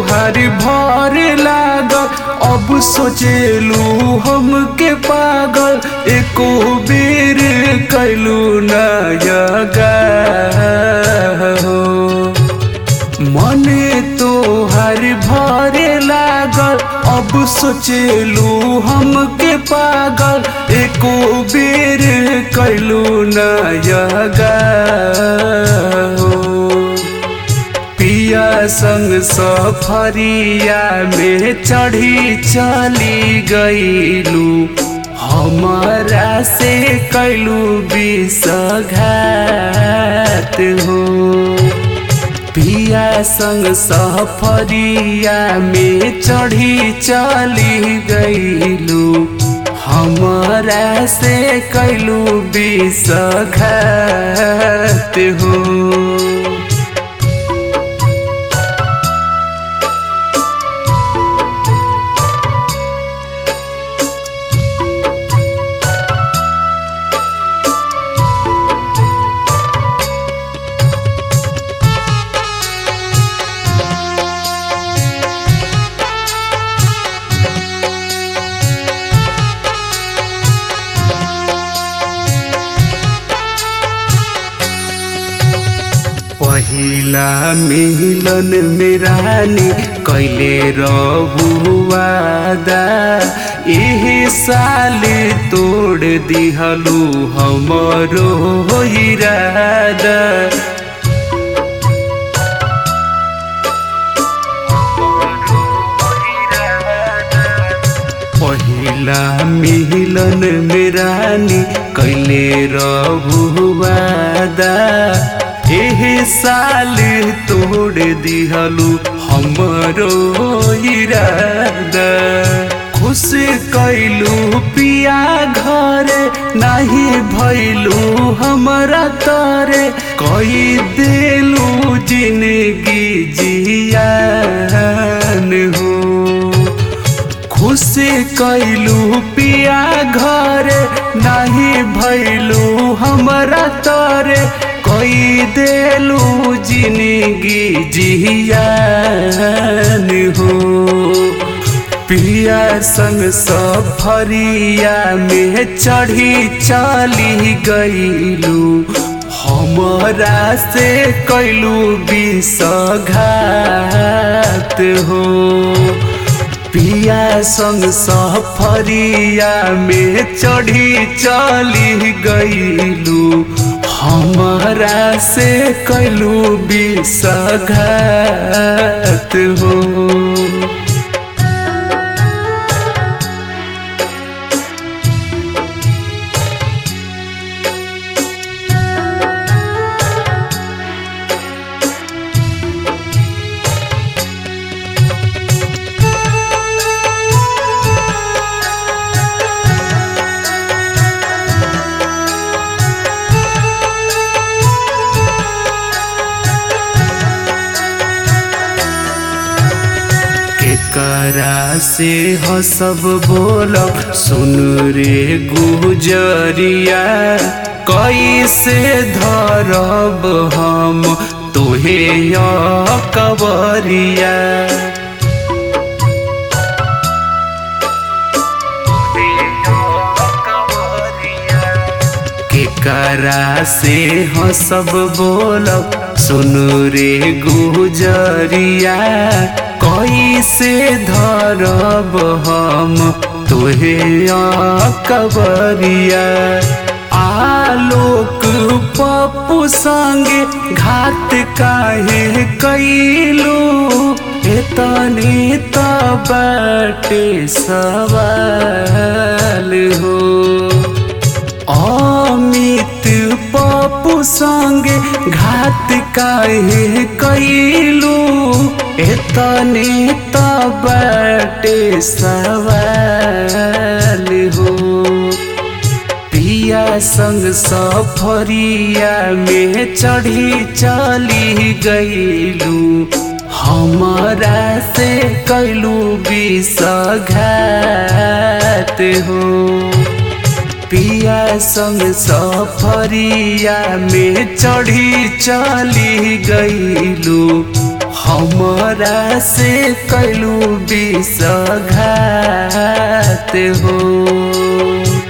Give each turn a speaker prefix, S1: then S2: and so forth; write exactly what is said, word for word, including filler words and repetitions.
S1: तोहार भर लागल, अब सोचेलू हमके पागल, एको बेर कैलू नयगा हो। मने तोहार भर लागल, अब सोचेलू हमके पागल, एको बेर कैलू नयगा हो। पिया संग सफरिया में चढ़ी चली गईलू, हमारा से कैलू विषघात हो। पिया संग सफरिया में चढ़ी चली गईलू, हमारा से कैलू विषघात हो। पहिला मिलन में रानी कैले रहू वादा, एहे साल तोड़ दिहलू हमरो इरादा। पहिला मिलन में रानी कैले रहू वादा, एहे साल तोड़ दिहलू हमरो इरादा। खुश कैलू पिया घरे, नहीं भैलू हमरा तरे, कई देलू जिंदगी जियान हो। खुश कैलू पिया घरे, नहीं भैलू हमरा तरे, कई देलू जिंदगी जियान हो। पिया संग सफरिया में चढ़ी चली गईलू, हमारा से कैलू विषघात हो। पिया संग सफरिया में चढ़ी चली गईलू, हमारा से कैलू विषघात हो। करा से हसब बोलब सुन रे गुजरिया, कैसे धरब हम तोहे कवरिया। केकरा से हसब बोलब सुन रे गुजरिया, कैसे धरब हम तोहे कवरिया। आलोक पप्पू संगे घात काहे कैलू, एतने त बाटे सवाल हो। अमित पप्पू संगे घात काहे कैलू, एतने त बाटे सवाल हो। पिया संग सफरिया में चढ़ी चली गईलू, हमारा से कैलू विषघात हो। पिया संग सफरिया में चढ़ी चली गईलू, हमरा से कैलू विषघात हो।